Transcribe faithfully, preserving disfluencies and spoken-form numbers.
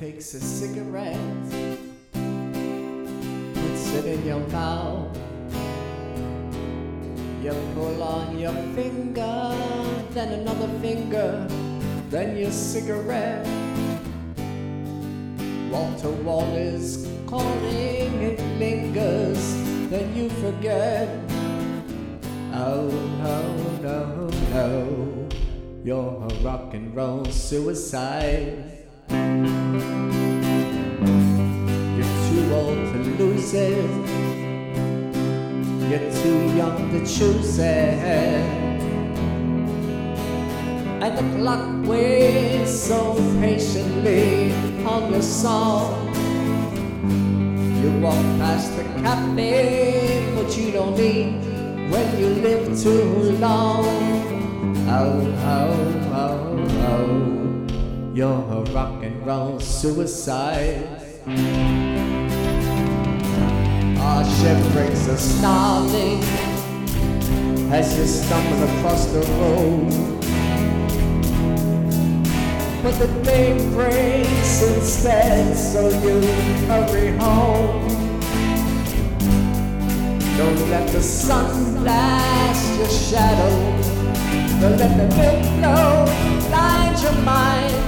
takes a cigarette, puts it in your mouth. You pull on your finger, then another finger, then your cigarette. Wall to wall is calling, it lingers, then you forget. Oh, no, no, no, you're a rock and roll suicide. You're too old to lose it, you're too young to choose it, and the clock waits so patiently on your song. You walk past the cafe, but you don't eat when you live too long. Oh, oh, oh, oh, you're a rock and roll suicide. Our ship breaks a snarling as you stumble across the road. But the day breaks instead, so you hurry home. Don't let the sun blast your shadow. Don't let the wind blow, blind your mind.